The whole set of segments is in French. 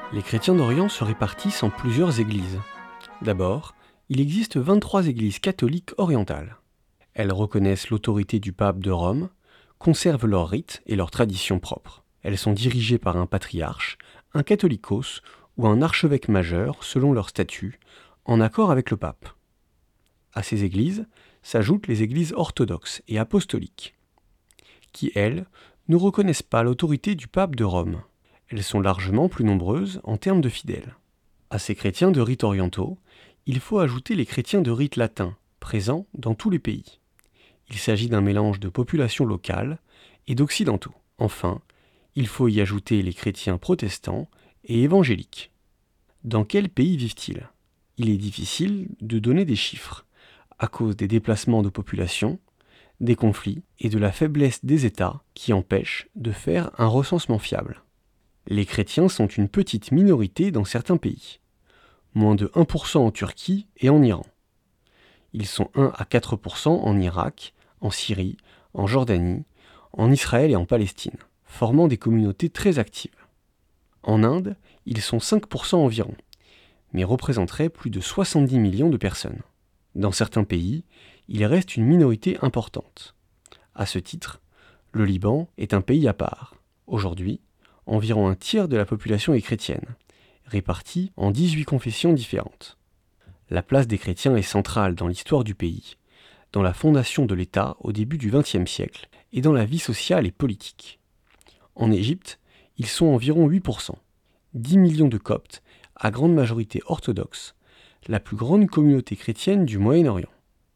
Les chrétiens d'Orient se répartissent en plusieurs églises. D'abord, il existe 23 églises catholiques orientales. Elles reconnaissent l'autorité du pape de Rome, conservent leurs rites et leurs traditions propres. Elles sont dirigées par un patriarche, un catholicos ou un archevêque majeur selon leur statut, en accord avec le pape. À ces églises s'ajoutent les églises orthodoxes et apostoliques, qui, elles, ne reconnaissent pas l'autorité du pape de Rome. Elles sont largement plus nombreuses en termes de fidèles. À ces chrétiens de rites orientaux, il faut ajouter les chrétiens de rite latin, présents dans tous les pays. Il s'agit d'un mélange de populations locales et d'occidentaux. Enfin, il faut y ajouter les chrétiens protestants et évangéliques. Dans quel pays vivent-ils ? Il est difficile de donner des chiffres, à cause des déplacements de population, des conflits et de la faiblesse des États qui empêchent de faire un recensement fiable. Les chrétiens sont une petite minorité dans certains pays, moins de 1% en Turquie et en Iran. Ils sont 1 à 4% en Irak, en Syrie, en Jordanie, en Israël et en Palestine, formant des communautés très actives. En Inde, ils sont 5% environ, mais représenteraient plus de 70 millions de personnes. Dans certains pays, il reste une minorité importante. À ce titre, le Liban est un pays à part. Aujourd'hui, environ un tiers de la population est chrétienne, répartie en 18 confessions différentes. La place des chrétiens est centrale dans l'histoire du pays, dans la fondation de l'État au début du XXe siècle et dans la vie sociale et politique. En Égypte, ils sont environ 8%, 10 millions de Coptes, à grande majorité orthodoxes, la plus grande communauté chrétienne du Moyen-Orient.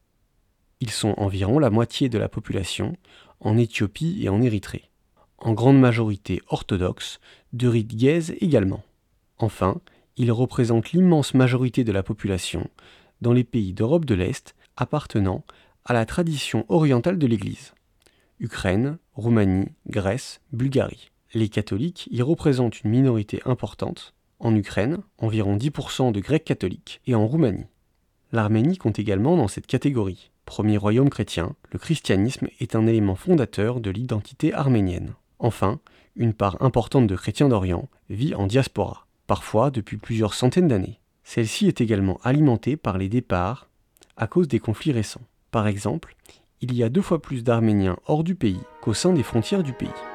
Ils sont environ la moitié de la population en Éthiopie et en Érythrée, en grande majorité orthodoxes, de rite guèze également. Enfin, ils représentent l'immense majorité de la population dans les pays d'Europe de l'Est appartenant à la tradition orientale de l'Église. Ukraine, Roumanie, Grèce, Bulgarie. Les catholiques y représentent une minorité importante, en Ukraine, environ 10% de Grecs catholiques, et en Roumanie. L'Arménie compte également dans cette catégorie. Premier royaume chrétien, le christianisme est un élément fondateur de l'identité arménienne. Enfin, une part importante de chrétiens d'Orient vit en diaspora, parfois depuis plusieurs centaines d'années. Celle-ci est également alimentée par les départs à cause des conflits récents. Par exemple, il y a 2 fois plus d'Arméniens hors du pays qu'au sein des frontières du pays.